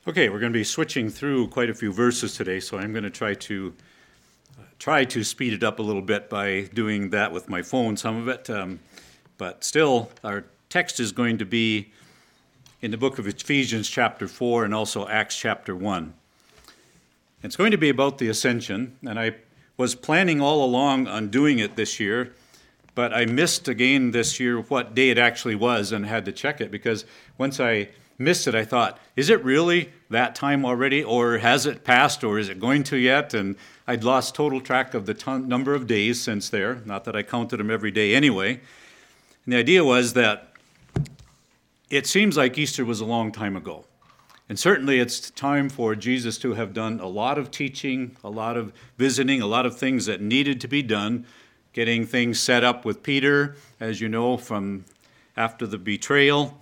Okay, we're going to be switching through quite a few verses today, so I'm going to try to speed it up a little bit by doing that with my phone, some of it. But still, our text is going to be in the book of Ephesians chapter 4 and also Acts chapter 1. It's going to be about the ascension, and I was planning all along on doing it this year, but I missed again this year what day it actually was and had to check it, because once I missed it, I thought, is it really that time already, or has it passed, or is it going to yet? And I'd lost total track of the number of days since there, not that I counted them every day anyway. And the idea was that it seems like Easter was a long time ago. And certainly it's time for Jesus to have done a lot of teaching, a lot of visiting, a lot of things that needed to be done, getting things set up with Peter, as you know, from after the betrayal,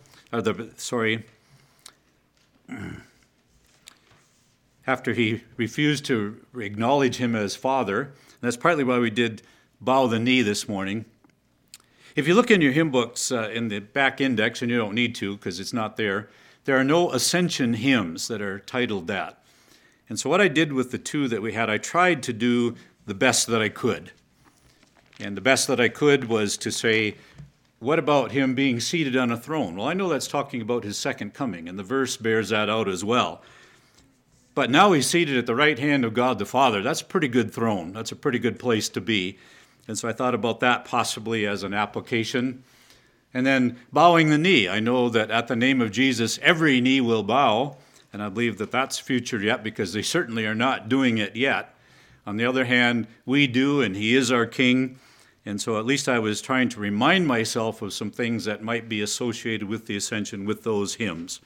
after he refused to acknowledge him as Father. And that's partly why we did bow the knee this morning. If you look in your hymn books in the back index, and you don't need to because it's not there, there are no ascension hymns that are titled that. And so what I did with the two that we had, I tried to do the best that I could. And the best that I could was to say, what about him being seated on a throne? Well, I know that's talking about his second coming, and the verse bears that out as well. But now he's seated at the right hand of God the Father. That's a pretty good throne. That's a pretty good place to be. And so I thought about that possibly as an application. And then bowing the knee. I know that at the name of Jesus, every knee will bow, and I believe that that's future yet, because they certainly are not doing it yet. On the other hand, we do, and he is our King. And so at least I was trying to remind myself of some things that might be associated with the ascension with those hymns.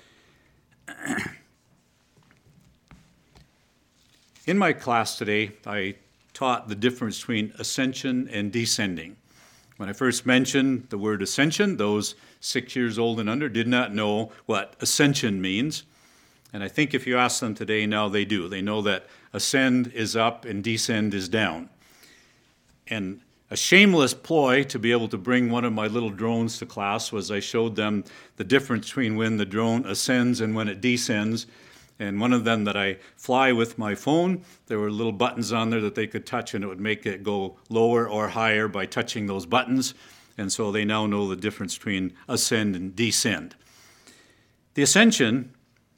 In my class today, I taught the difference between ascension and descending. When I first mentioned the word ascension, those 6 years old and under did not know what ascension means. And I think if you ask them today, now they do. They know that ascend is up and descend is down. And a shameless ploy to be able to bring one of my little drones to class was I showed them the difference between when the drone ascends and when it descends. And one of them that I fly with my phone, there were little buttons on there that they could touch, and it would make it go lower or higher by touching those buttons. And so they now know the difference between ascend and descend. The ascension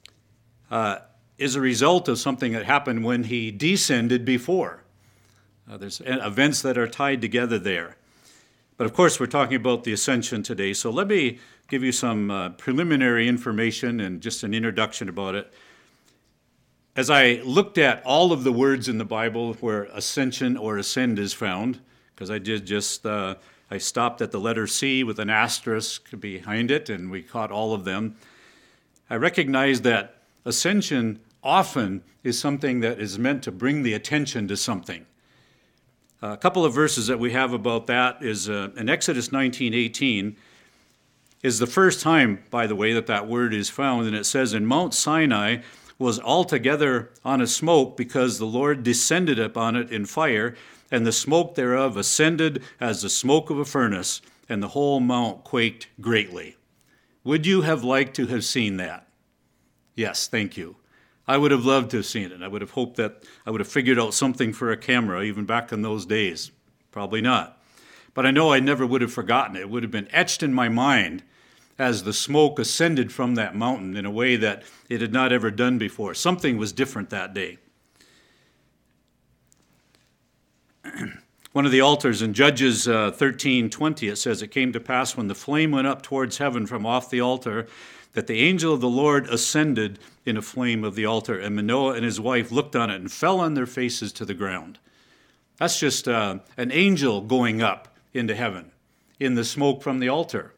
is a result of something that happened when he descended before. There's events that are tied together there. But of course, we're talking about the ascension today. So let me give you some preliminary information and just an introduction about it. As I looked at all of the words in the Bible where ascension or ascend is found, because I stopped at the letter C with an asterisk behind it, and we caught all of them, I recognized that ascension often is something that is meant to bring the attention to something. A couple of verses that we have about that is in Exodus 19:18 is the first time, by the way, that word is found, and it says, "And Mount Sinai was altogether on a smoke, because the Lord descended upon it in fire, and the smoke thereof ascended as the smoke of a furnace, and the whole mount quaked greatly." Would you have liked to have seen that? Yes, thank you. I would have loved to have seen it. I would have hoped that I would have figured out something for a camera even back in those days. Probably not. But I know I never would have forgotten it. It would have been etched in my mind as the smoke ascended from that mountain in a way that it had not ever done before. Something was different that day. One of the altars in Judges 13:20, it says, "It came to pass when the flame went up towards heaven from off the altar, that the angel of the Lord ascended in a flame of the altar, and Manoah and his wife looked on it and fell on their faces to the ground." That's just an angel going up into heaven in the smoke from the altar.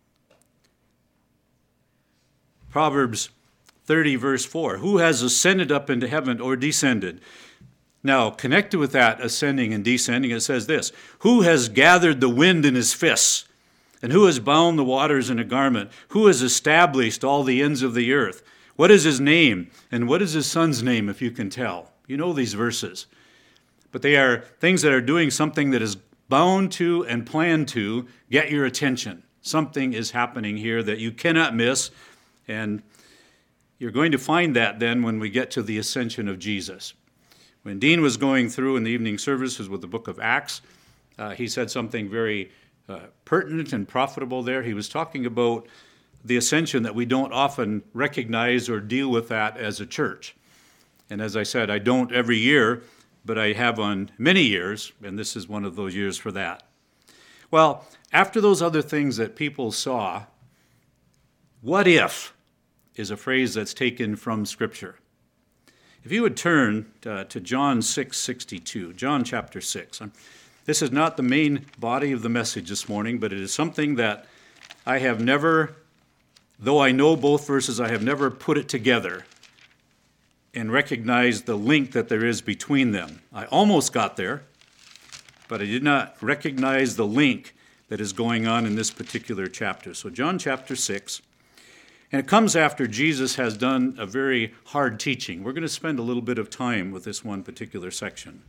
Proverbs 30, verse 4, "Who has ascended up into heaven or descended?" Now, connected with that ascending and descending, it says this, "Who has gathered the wind in his fists? And who has bound the waters in a garment? Who has established all the ends of the earth? What is his name? And what is his son's name, if you can tell?" You know these verses. But they are things that are doing something that is bound to and planned to get your attention. Something is happening here that you cannot miss. And you're going to find that then when we get to the ascension of Jesus. When Dean was going through in the evening services with the book of Acts, he said something very pertinent and profitable there. He was talking about the ascension, that we don't often recognize or deal with that as a church. And as I said, I don't every year, but I have on many years, and this is one of those years for that. Well, after those other things that people saw, what if is a phrase that's taken from Scripture. If you would turn to John 6:62, John chapter 6. This is not the main body of the message this morning, but it is something that I have never, though I know both verses, I have never put it together and recognized the link that there is between them. I almost got there, but I did not recognize the link that is going on in this particular chapter. So John chapter 6, and it comes after Jesus has done a very hard teaching. We're going to spend a little bit of time with this one particular section.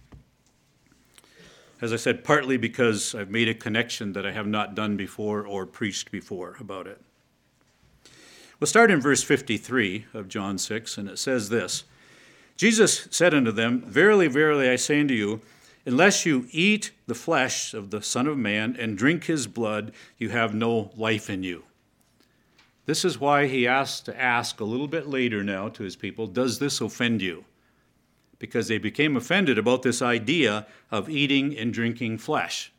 As I said, partly because I've made a connection that I have not done before or preached before about it. We'll start in verse 53 of John 6, and it says this: Jesus said unto them, Verily, verily, I say unto you, unless you eat the flesh of the Son of Man and drink his blood, you have no life in you. This is why he asked to ask a little bit later now to his people, does this offend you? Because they became offended about this idea of eating and drinking flesh.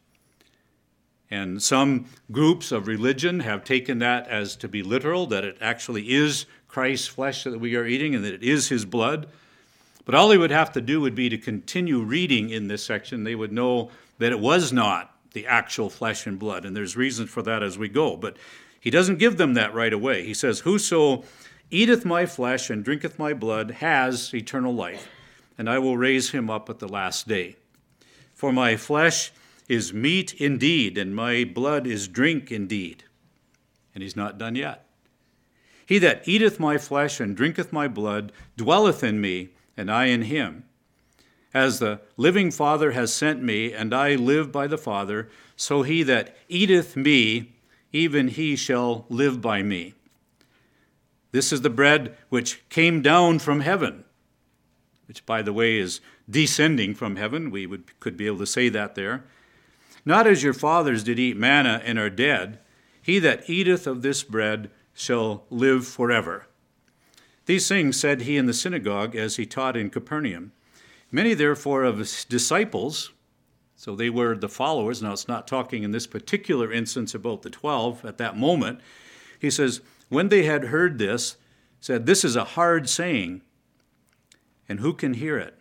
And some groups of religion have taken that as to be literal, that it actually is Christ's flesh that we are eating and that it is his blood. But all they would have to do would be to continue reading in this section. They would know that it was not the actual flesh and blood, and there's reasons for that as we go. But he doesn't give them that right away. He says, Whoso eateth my flesh and drinketh my blood has eternal life, and I will raise him up at the last day. For my flesh is meat indeed, and my blood is drink indeed. And he's not done yet. He that eateth my flesh and drinketh my blood dwelleth in me, and I in him. As the living Father has sent me, and I live by the Father, so he that eateth me, even he shall live by me. This is the bread which came down from heaven, which, by the way, is descending from heaven. We could be able to say that there. Not as your fathers did eat manna and are dead. He that eateth of this bread shall live forever. These things said he in the synagogue as he taught in Capernaum. Many, therefore, of his disciples, so they were the followers. Now, it's not talking in this particular instance about the 12 at that moment. He says, when they had heard this, said, This is a hard saying, and who can hear it?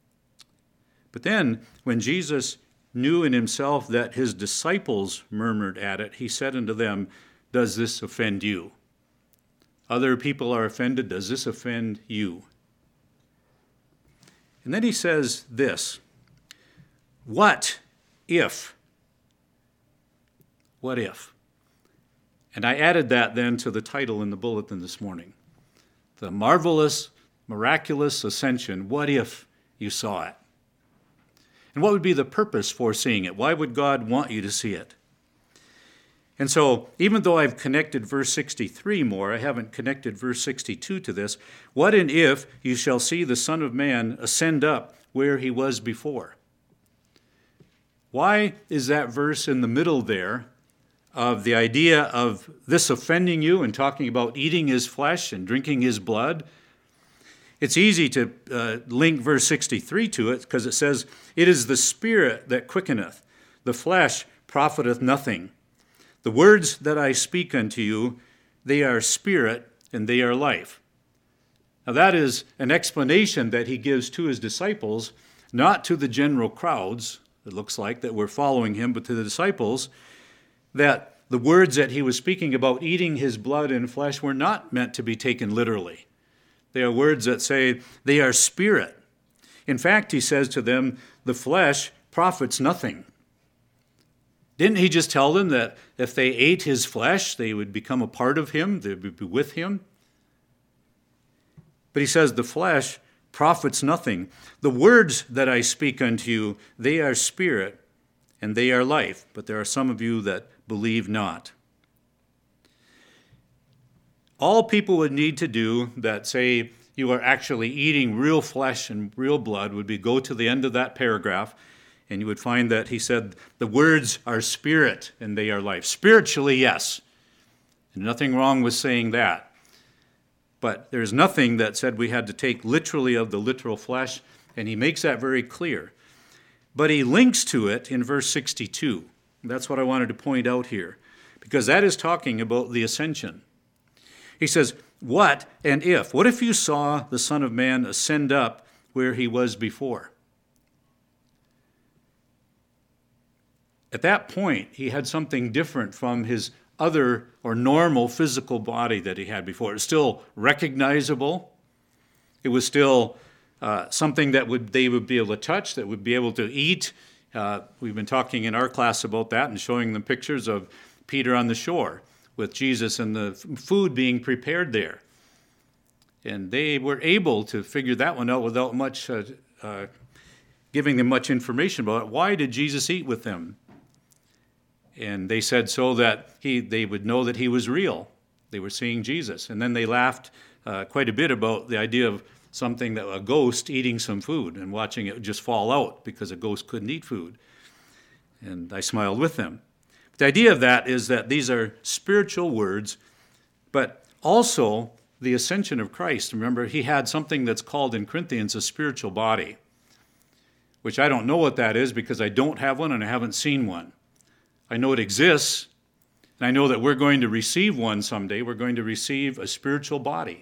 But then, when Jesus knew in himself that his disciples murmured at it, he said unto them, Does this offend you? Other people are offended. Does this offend you? And then he says this, What if? What if? And I added that then to the title in the bulletin this morning. The marvelous, miraculous ascension. What if you saw it? And what would be the purpose for seeing it? Why would God want you to see it? And so, even though I've connected verse 63 more, I haven't connected verse 62 to this. What and if you shall see the Son of Man ascend up where he was before? Why is that verse in the middle there of the idea of this offending you and talking about eating his flesh and drinking his blood? It's easy to link verse 63 to it because it says, It is the Spirit that quickeneth, the flesh profiteth nothing. The words that I speak unto you, they are spirit and they are life. Now that is an explanation that he gives to his disciples, not to the general crowds, it looks like, that were following him, but to the disciples, that the words that he was speaking about eating his blood and flesh were not meant to be taken literally. They are words that say they are spirit. In fact, he says to them, the flesh profits nothing. Didn't he just tell them that if they ate his flesh, they would become a part of him, they would be with him? But he says the flesh profits nothing. The words that I speak unto you, they are spirit and they are life. But there are some of you that believe not. all people would need to do that say you are actually eating real flesh and real blood would be go to the end of that paragraph, and you would find that he said the words are spirit and they are life. Spiritually, yes. And nothing wrong with saying that. But there's nothing that said we had to take literally of the literal flesh, and he makes that very clear. But he links to it in verse 62. That's what I wanted to point out here, because that is talking about the ascension. He says, what and if? What if you saw the Son of Man ascend up where he was before? At that point, he had something different from his other or normal physical body that he had before. It was still recognizable. It was still something that they would be able to touch, that would be able to eat. We've been talking in our class about that and showing them pictures of Peter on the shore with Jesus and the food being prepared there. And they were able to figure that one out without much giving them much information about it. Why did Jesus eat with them? And they said so that they would know that he was real. They were seeing Jesus. And then they laughed quite a bit about the idea of something that a ghost eating some food and watching it just fall out because a ghost couldn't eat food. And I smiled with them. The idea of that is that these are spiritual words, but also the ascension of Christ. Remember, he had something that's called in Corinthians a spiritual body, which I don't know what that is because I don't have one and I haven't seen one. I know it exists, and I know that we're going to receive one someday. We're going to receive a spiritual body.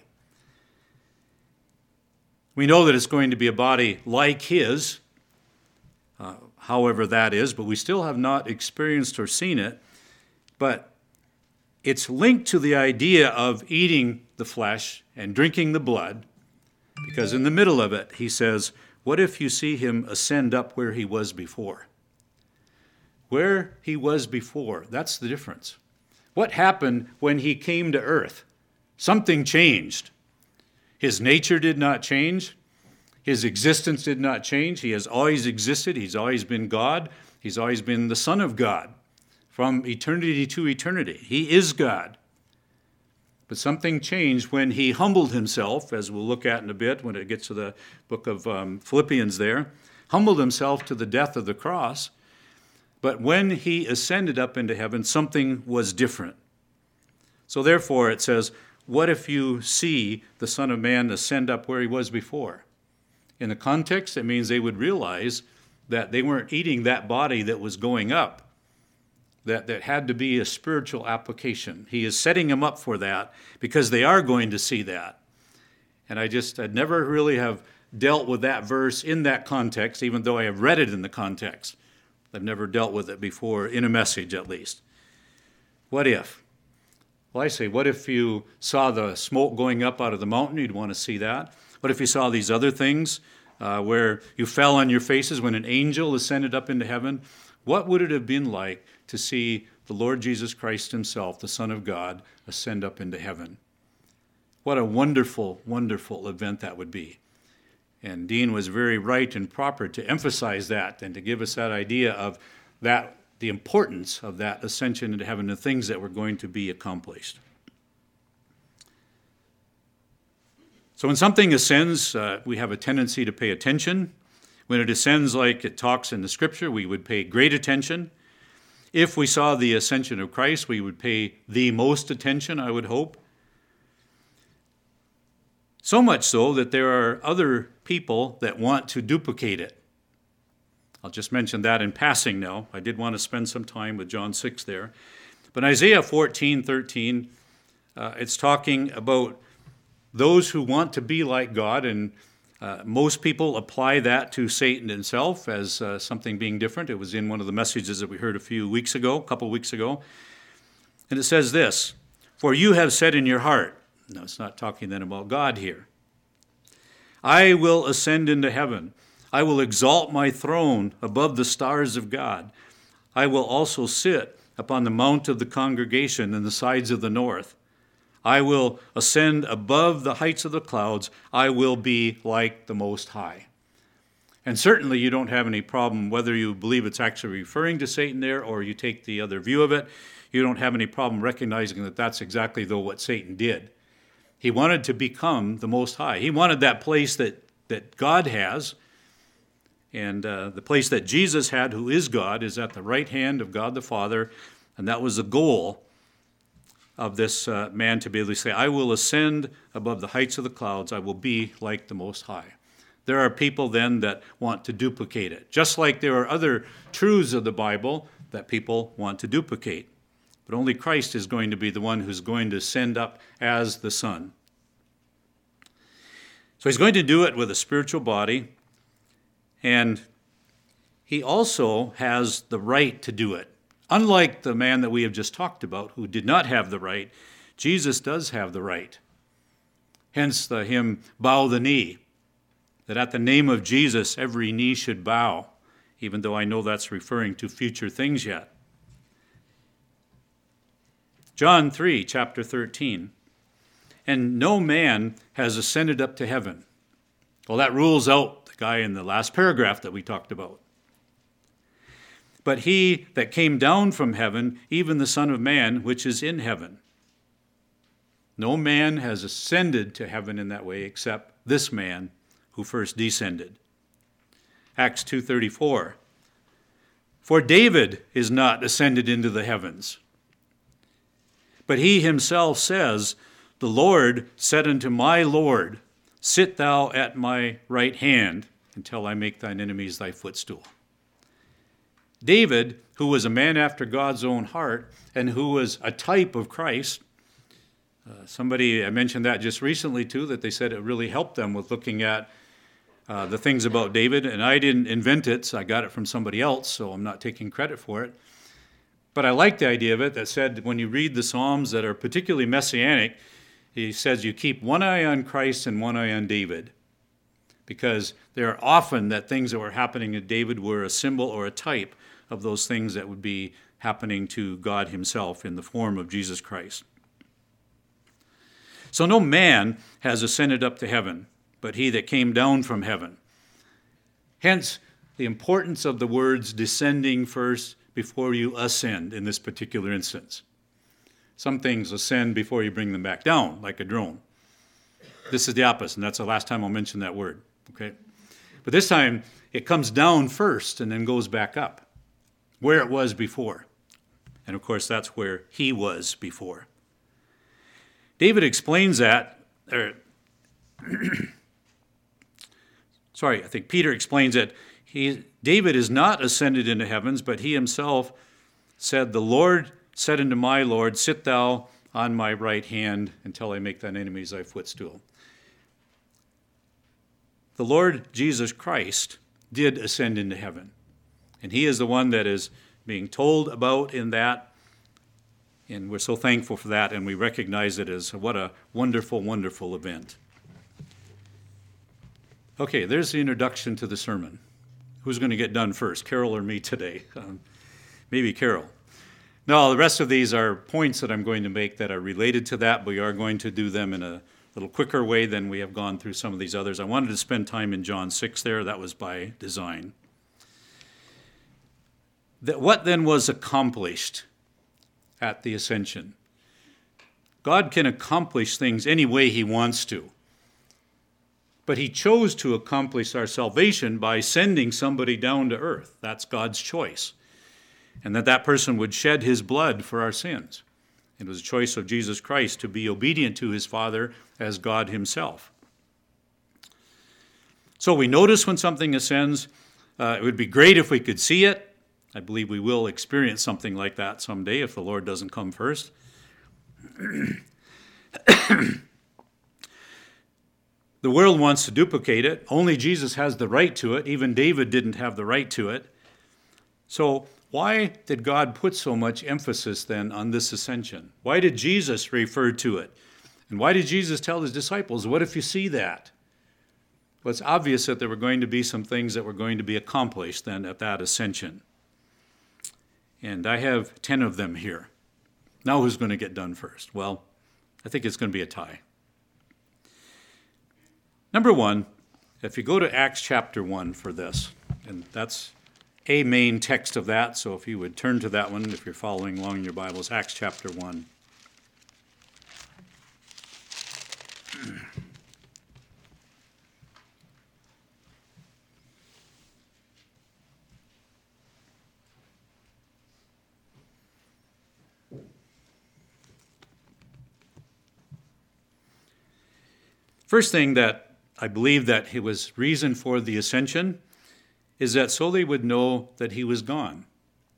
We know that it's going to be a body like his, however that is, but we still have not experienced or seen it. But it's linked to the idea of eating the flesh and drinking the blood, because in the middle of it, he says, what if you see him ascend up where he was before? Where he was before, that's the difference. What happened when he came to earth? Something changed. His nature did not change. His existence did not change. He has always existed. He's always been God. He's always been the Son of God from eternity to eternity. He is God. But something changed when he humbled himself, as we'll look at in a bit when it gets to the book of Philippians there, humbled himself to the death of the cross. But when he ascended up into heaven, something was different. So therefore it says, what if you see the Son of Man ascend up where he was before? In the context, it means they would realize that they weren't eating that body that was going up, that had to be a spiritual application. He is setting them up for that because they are going to see that. And I'd never really have dealt with that verse in that context, even though I have read it in the context. I've never dealt with it before, in a message at least. What if? Well, I say, what if you saw the smoke going up out of the mountain? You'd want to see that. What if you saw these other things where you fell on your faces when an angel ascended up into heaven? What would it have been like to see the Lord Jesus Christ himself, the Son of God, ascend up into heaven? What a wonderful, wonderful event that would be. And Dean was very right and proper to emphasize that and to give us that idea of that, the importance of that ascension into heaven, the things that were going to be accomplished. So when something ascends, we have a tendency to pay attention. When it ascends like it talks in the Scripture, we would pay great attention. If we saw the ascension of Christ, we would pay the most attention, I would hope. So much so that there are other people that want to duplicate it. I'll just mention that in passing now. I did want to spend some time with John 6 there. But Isaiah 14:13, it's talking about those who want to be like God, and most people apply that to Satan himself as something being different. It was in one of the messages that we heard a couple weeks ago. And it says this, for you have said in your heart, no, it's not talking then about God here, I will ascend into heaven. I will exalt my throne above the stars of God. I will also sit upon the mount of the congregation in the sides of the north. I will ascend above the heights of the clouds. I will be like the Most High. And certainly you don't have any problem whether you believe it's actually referring to Satan there or you take the other view of it. You don't have any problem recognizing that that's exactly though what Satan did. He wanted to become the Most High. He wanted that place that God has, and the place that Jesus had, who is God, is at the right hand of God the Father, and that was the goal of this man, to be able to say, I will ascend above the heights of the clouds. I will be like the Most High. There are people then that want to duplicate it, just like there are other truths of the Bible that people want to duplicate. But only Christ is going to be the one who's going to ascend up as the Son. So he's going to do it with a spiritual body, and he also has the right to do it. Unlike the man that we have just talked about, who did not have the right, Jesus does have the right. Hence the hymn, Bow the Knee, that at the name of Jesus every knee should bow, even though I know that's referring to future things yet. John 3, chapter 13. And no man has ascended up to heaven. Well, that rules out the guy in the last paragraph that we talked about. But he that came down from heaven, even the Son of Man, which is in heaven. No man has ascended to heaven in that way except this man who first descended. Acts 2:34. For David is not ascended into the heavens, but he himself says, the Lord said unto my Lord, sit thou at my right hand until I make thine enemies thy footstool. David, who was a man after God's own heart and who was a type of Christ, I mentioned that just recently too, that they said it really helped them with looking at the things about David, and I didn't invent it, so I got it from somebody else, so I'm not taking credit for it. But I like the idea of it that said when you read the Psalms that are particularly messianic, he says you keep one eye on Christ and one eye on David, because there are often that things that were happening to David were a symbol or a type of those things that would be happening to God himself in the form of Jesus Christ. So no man has ascended up to heaven, but he that came down from heaven. Hence, the importance of the words descending first before you ascend in this particular instance. Some things ascend before you bring them back down, like a drone. This is the opposite, and that's the last time I'll mention that word. Okay? But this time, it comes down first and then goes back up, where it was before. And of course, that's where he was before. David explains that, I think Peter explains it. David is not ascended into heavens, but he himself said, the Lord said unto my Lord, sit thou on my right hand until I make thine enemies thy footstool. The Lord Jesus Christ did ascend into heaven, and he is the one that is being told about in that, and we're so thankful for that, and we recognize it as what a wonderful, wonderful event. Okay, there's the introduction to the sermon. Who's going to get done first, Carol or me today? Maybe Carol. No, the rest of these are points that I'm going to make that are related to that, but we are going to do them in a little quicker way than we have gone through some of these others. I wanted to spend time in John 6 there. That was by design. What then was accomplished at the ascension? God can accomplish things any way he wants to. But he chose to accomplish our salvation by sending somebody down to earth. That's God's choice. And that person would shed his blood for our sins. It was a choice of Jesus Christ to be obedient to his Father as God himself. So we notice when something ascends. It would be great if we could see it. I believe we will experience something like that someday if the Lord doesn't come first. The world wants to duplicate it. Only Jesus has the right to it. Even David didn't have the right to it. So why did God put so much emphasis then on this ascension? Why did Jesus refer to it? And why did Jesus tell his disciples, what if you see that? Well, it's obvious that there were going to be some things that were going to be accomplished then at that ascension. And I have 10 of them here. Now who's going to get done first? Well, I think it's going to be a tie. Number one, if you go to Acts chapter 1 for this, and that's a main text of that, so if you would turn to that one, if you're following along in your Bibles, Acts chapter 1. First thing that I believe that it was reason for the ascension is that so they would know that he was gone.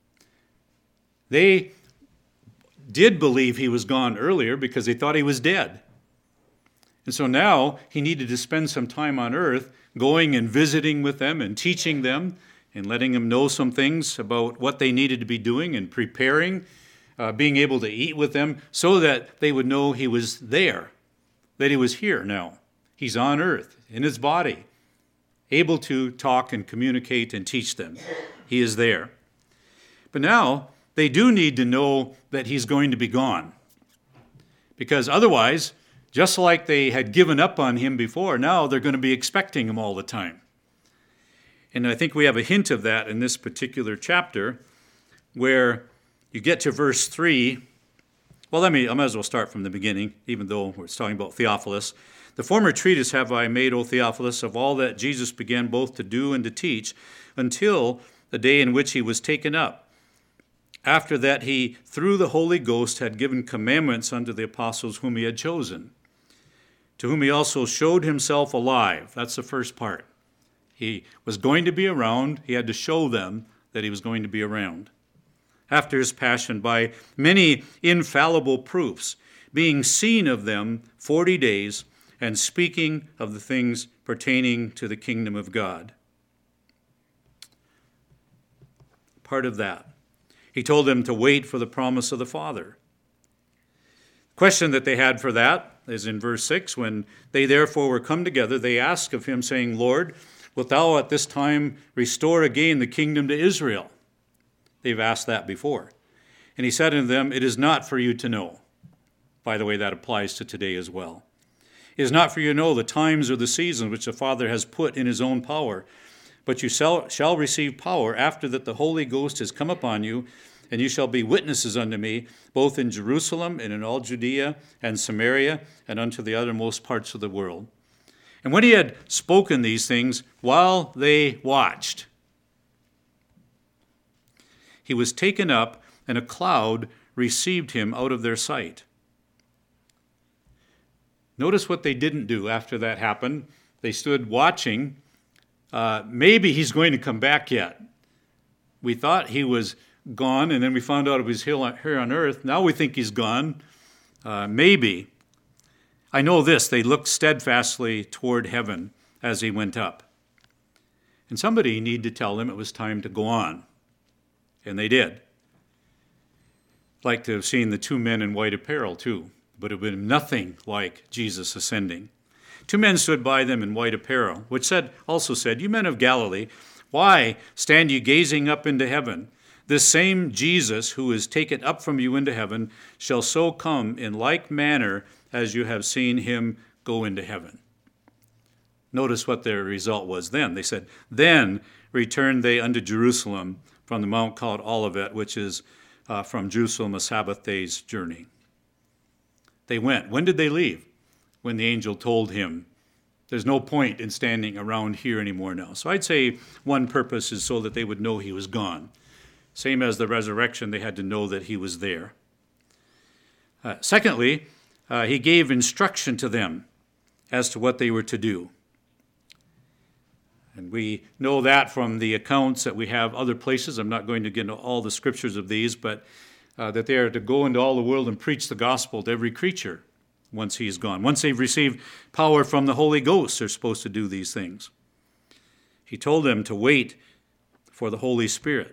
They did believe he was gone earlier because they thought he was dead. And so now he needed to spend some time on earth going and visiting with them and teaching them and letting them know some things about what they needed to be doing and preparing, being able to eat with them so that they would know he was there, that he was here now. He's on earth, in his body, able to talk and communicate and teach them. He is there. But now they do need to know that he's going to be gone. Because otherwise, just like they had given up on him before, now they're going to be expecting him all the time. And I think we have a hint of that in this particular chapter where you get to verse 3. Well, I might as well start from the beginning, even though we're talking about Theophilus. The former treatise have I made, O Theophilus, of all that Jesus began both to do and to teach, until the day in which he was taken up. After that he, through the Holy Ghost, had given commandments unto the apostles whom he had chosen, to whom he also showed himself alive. That's the first part. He was going to be around. He had to show them that he was going to be around. After his passion, by many infallible proofs, being seen of them 40 days, and speaking of the things pertaining to the kingdom of God. Part of that. He told them to wait for the promise of the Father. The question that they had for that is in verse 6. When they therefore were come together, they asked of him, saying, Lord, wilt thou at this time restore again the kingdom to Israel? They've asked that before. And he said unto them, it is not for you to know. By the way, that applies to today as well. It is not for you to know the times or the seasons which the Father has put in his own power, but you shall receive power after that the Holy Ghost has come upon you, and you shall be witnesses unto me, both in Jerusalem and in all Judea and Samaria, and unto the uttermost parts of the world. And when he had spoken these things, while they watched, he was taken up, and a cloud received him out of their sight. Notice what they didn't do after that happened. They stood watching. Maybe he's going to come back yet. We thought he was gone, and then we found out it was here on earth. Now we think he's gone. Maybe. I know this. They looked steadfastly toward heaven as he went up. And somebody needed to tell them it was time to go on. And they did. I'd like to have seen the two men in white apparel too, but it would have been nothing like Jesus ascending. Two men stood by them in white apparel, which also said, you men of Galilee, why stand ye gazing up into heaven? This same Jesus who is taken up from you into heaven shall so come in like manner as you have seen him go into heaven. Notice what their result was then. They said, then returned they unto Jerusalem from the mount called Olivet, which is from Jerusalem a Sabbath day's journey. They went. When did they leave? When the angel told him, there's no point in standing around here anymore now. So I'd say one purpose is so that they would know he was gone. Same as the resurrection, they had to know that he was there. Secondly, he gave instruction to them as to what they were to do. And we know that from the accounts that we have other places. I'm not going to get into all the scriptures of these, but that they are to go into all the world and preach the gospel to every creature once he's gone. Once they've received power from the Holy Ghost, they're supposed to do these things. He told them to wait for the Holy Spirit.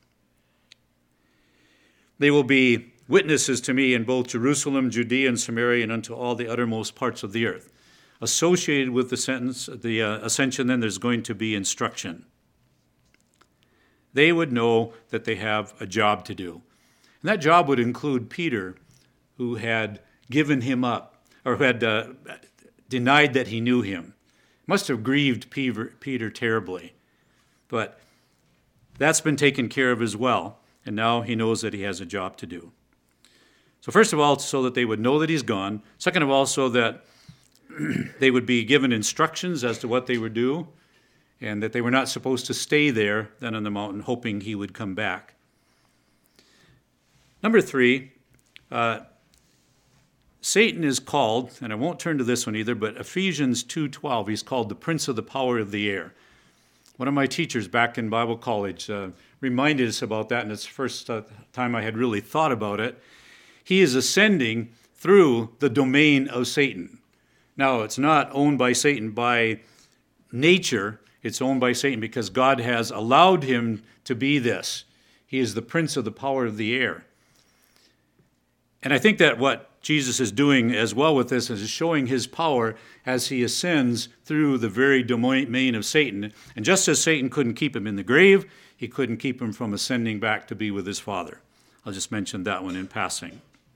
They will be witnesses to me in both Jerusalem, Judea, and Samaria, and unto all the uttermost parts of the earth. Associated with the ascension, then there's going to be instruction. They would know that they have a job to do. And that job would include Peter, who had given him up, or who had denied that he knew him. Must have grieved Peter terribly. But that's been taken care of as well. And now he knows that he has a job to do. So first of all, so that they would know that he's gone. Second of all, so that they would be given instructions as to what they would do, and that they were not supposed to stay there then on the mountain hoping he would come back. Number 3, Satan is called, and I won't turn to this one either, but Ephesians 2:12, he's called the prince of the power of the air. One of my teachers back in Bible college reminded us about that, and it's the first time I had really thought about it. He is ascending through the domain of Satan. Now, it's not owned by Satan by nature. It's owned by Satan because God has allowed him to be this. He is the prince of the power of the air. And I think that what Jesus is doing as well with this is showing his power as he ascends through the very domain of Satan. And just as Satan couldn't keep him in the grave, he couldn't keep him from ascending back to be with his Father. I'll just mention that one in passing.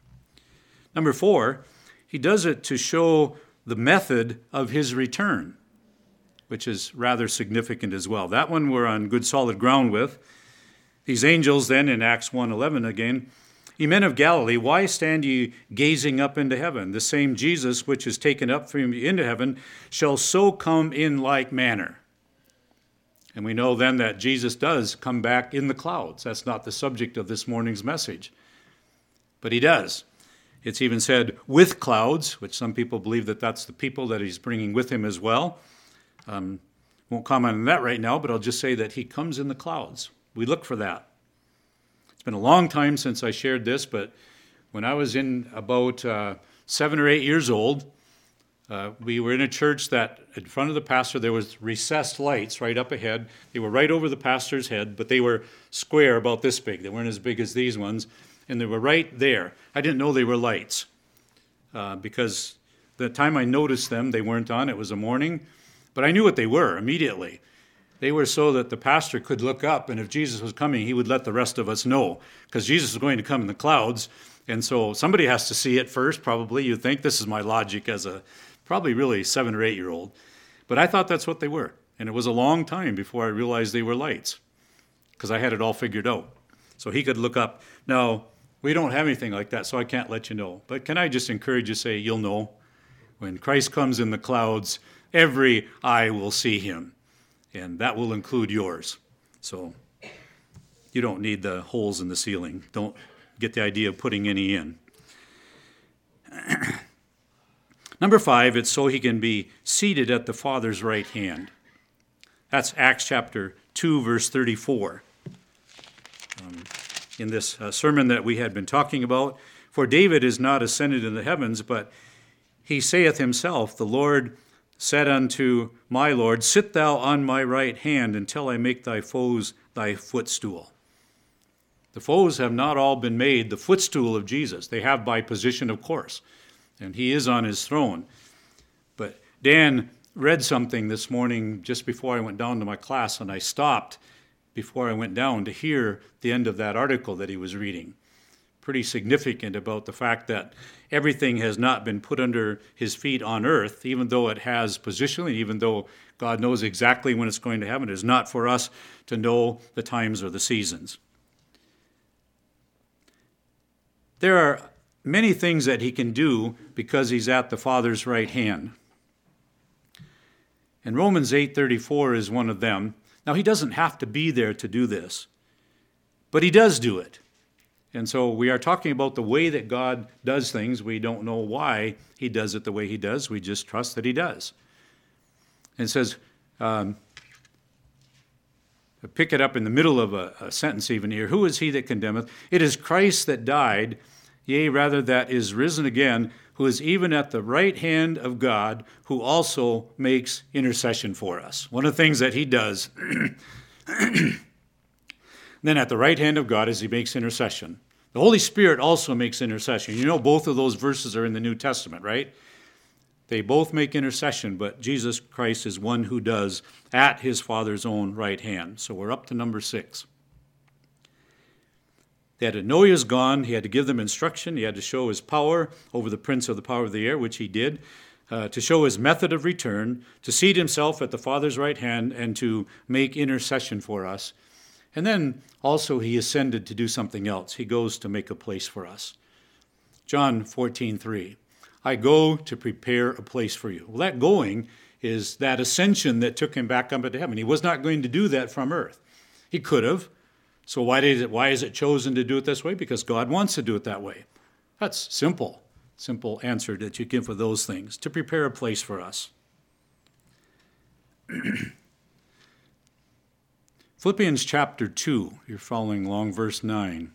Number 4, he does it to show the method of his return, which is rather significant as well. That one we're on good solid ground with. These angels then in Acts 1:11 again, "Ye men of Galilee, why stand ye gazing up into heaven? The same Jesus which is taken up from you into heaven shall so come in like manner." And we know then that Jesus does come back in the clouds. That's not the subject of this morning's message, but he does. It's even said with clouds, which some people believe that that's the people that he's bringing with him as well. Won't comment on that right now, but I'll just say that he comes in the clouds. We look for that. It's been a long time since I shared this, but when I was in about 7 or 8 years old, we were in a church that in front of the pastor there was recessed lights right up ahead. They were right over the pastor's head, but they were square about this big. They weren't as big as these ones, and they were right there. I didn't know they were lights because the time I noticed them, they weren't on. It was a morning, but I knew what they were immediately. They were so that the pastor could look up, and if Jesus was coming, he would let the rest of us know, because Jesus was going to come in the clouds, and so somebody has to see it first, probably. You think this is my logic as a probably really 7 or 8-year-old. But I thought that's what they were, and it was a long time before I realized they were lights, because I had it all figured out. So he could look up. Now, we don't have anything like that, so I can't let you know. But can I just encourage you to say, you'll know. When Christ comes in the clouds, every eye will see him. And that will include yours. So you don't need the holes in the ceiling. Don't get the idea of putting any in. Number 5, it's so he can be seated at the Father's right hand. That's Acts chapter 2, verse 34. In this sermon that we had been talking about, "For David is not ascended in the heavens, but he saith himself, the Lord said unto my Lord, Sit thou on my right hand until I make thy foes thy footstool." The foes have not all been made the footstool of Jesus. They have by position, of course, and he is on his throne. But Dan read something this morning just before I went down to my class, and I stopped before I went down to hear the end of that article that he was reading. Pretty significant about the fact that everything has not been put under his feet on earth, even though it has positionally, even though God knows exactly when it's going to happen. It is not for us to know the times or the seasons. There are many things that he can do because he's at the Father's right hand. And Romans 8:34 is one of them. Now, he doesn't have to be there to do this, but he does do it. And so we are talking about the way that God does things. We don't know why he does it the way he does. We just trust that he does. And it says, pick it up in the middle of a sentence even here. "Who is he that condemneth? It is Christ that died, yea, rather that is risen again, who is even at the right hand of God, who also makes intercession for us." One of the things that he does then at the right hand of God is he makes intercession. The Holy Spirit also makes intercession. You know both of those verses are in the New Testament, right? They both make intercession, but Jesus Christ is one who does at his Father's own right hand. So we're up to number 6. They had to know he was gone. He had to give them instruction. He had to show his power over the prince of the power of the air, which he did, to show his method of return, to seat himself at the Father's right hand, and to make intercession for us. And then also he ascended to do something else. He goes to make a place for us. John 14:3, "I go to prepare a place for you." Well, that going is that ascension that took him back up into heaven. He was not going to do that from earth. He could have. So why is it chosen to do it this way? Because God wants to do it that way. That's simple. simple answer that you give for those things, to prepare a place for us. Philippians chapter 2, you're following along, verse 9.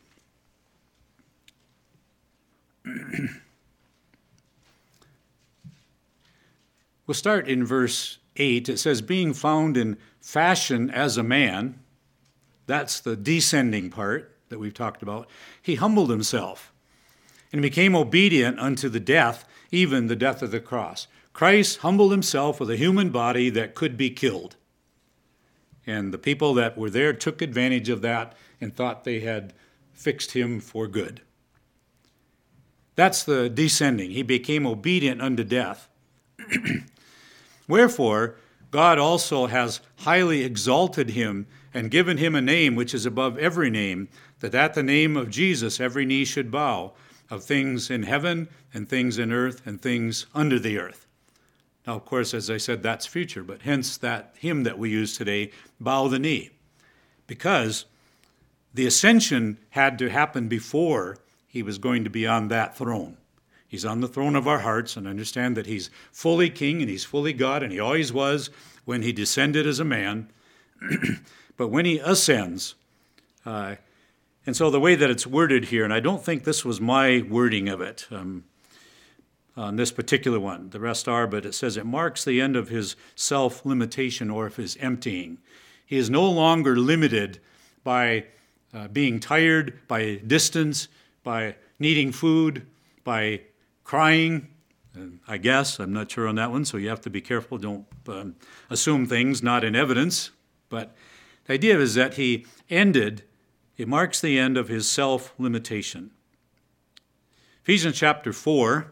We'll start in verse 8. It says, being found in fashion as a man, that's the descending part that we've talked about, he humbled himself and became obedient unto the death, even the death of the cross. Christ humbled himself with a human body that could be killed. And the people that were there took advantage of that and thought they had fixed him for good. That's the descending. He became obedient unto death. Wherefore, God also has highly exalted him and given him a name which is above every name, that at the name of Jesus every knee should bow, of things in heaven and things in earth and things under the earth. Now, of course, as I said, that's future, but hence that hymn that we use today, bow the knee, because the ascension had to happen before he was going to be on that throne. He's on the throne of our hearts, and understand that he's fully king and he's fully God, and he always was when he descended as a man. But when he ascends, and so the way that it's worded here, and I don't think this was my wording of it on this particular one, the rest are, but it says it marks the end of his self-limitation or of his emptying. He is no longer limited by being tired, by distance, by needing food, by crying, I guess. I'm not sure on that one, so you have to be careful. Don't assume things not in evidence. But the idea is that it marks the end of his self-limitation. Ephesians chapter 4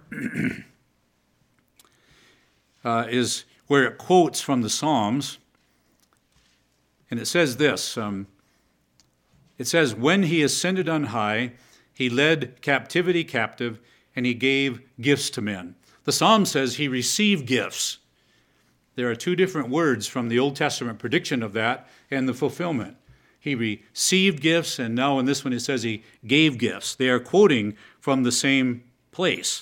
is where it quotes from the Psalms. And it says this, it says, when he ascended on high, he led captivity captive, and he gave gifts to men. The Psalm says he received gifts. There are two different words from the Old Testament prediction of that and the fulfillment. He received gifts, and now in this one it says he gave gifts. They are quoting from the same place.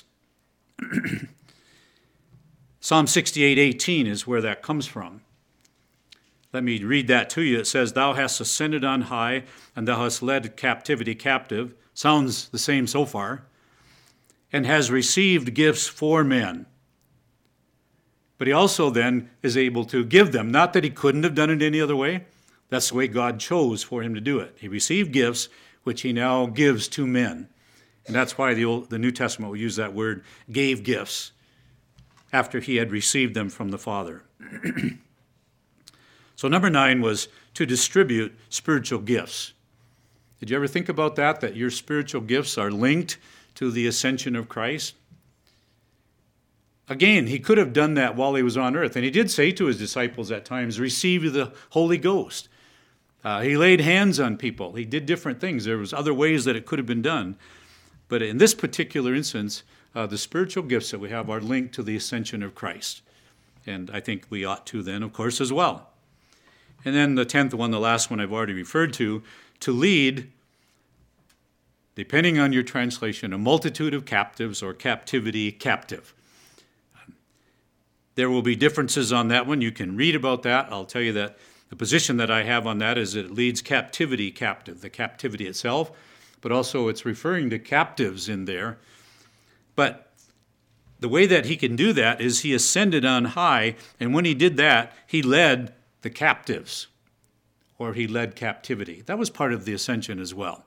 Psalm 68:18 is where that comes from. Let me read that to you. It says, thou hast ascended on high, and thou hast led captivity captive. Sounds the same so far. And has received gifts for men. But he also then is able to give them. Not that he couldn't have done it any other way. That's the way God chose for him to do it. He received gifts, which he now gives to men. And that's why the New Testament will use that word, gave gifts, after he had received them from the Father. So number 9 was to distribute spiritual gifts. Did you ever think about that your spiritual gifts are linked to the ascension of Christ? Again, he could have done that while he was on earth. And he did say to his disciples at times, receive the Holy Ghost. He laid hands on people. He did different things. There was other ways that it could have been done. But in this particular instance, the spiritual gifts that we have are linked to the ascension of Christ. And I think we ought to then, of course, as well. And then the 10th one, the last one I've already referred to lead, depending on your translation, a multitude of captives or captivity captive. There will be differences on that one. You can read about that. I'll tell you that the position that I have on that is it leads captivity captive, the captivity itself, but also it's referring to captives in there. But the way that he can do that is he ascended on high, and when he did that, he led the captives, or he led captivity. That was part of the ascension as well.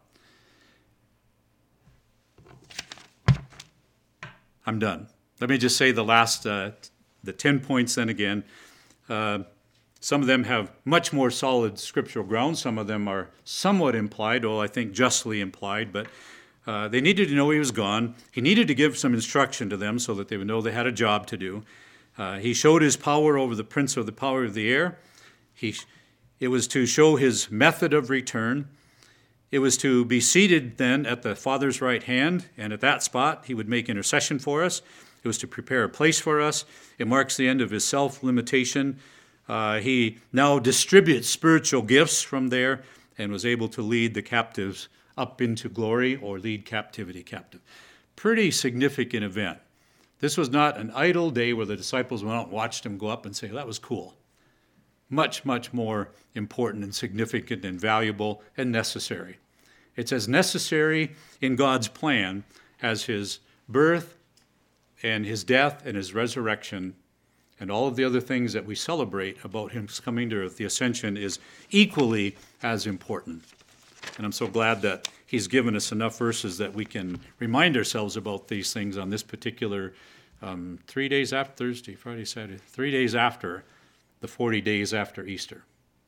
I'm done. Let me just say the last, the 10 points then again. Some of them have much more solid scriptural ground. Some of them are somewhat implied, or I think justly implied, but they needed to know he was gone. He needed to give some instruction to them so that they would know they had a job to do. He showed his power over the prince of the power of the air. It was to show his method of return. It was to be seated then at the Father's right hand, and at that spot he would make intercession for us. It was to prepare a place for us. It marks the end of his self-limitation. He now distributes spiritual gifts from there and was able to lead the captives up into glory or lead captivity captive. pretty significant event. This was not an idle day where the disciples went out and watched him go up and say, that was cool. Much, much more important and significant and valuable and necessary. It's as necessary in God's plan as his birth and his death and his resurrection and all of the other things that we celebrate about him coming to earth. The ascension is equally as important. And I'm so glad that he's given us enough verses that we can remind ourselves about these things on this particular 3 days after Thursday, Friday, Saturday, 3 days after the 40 days after Easter.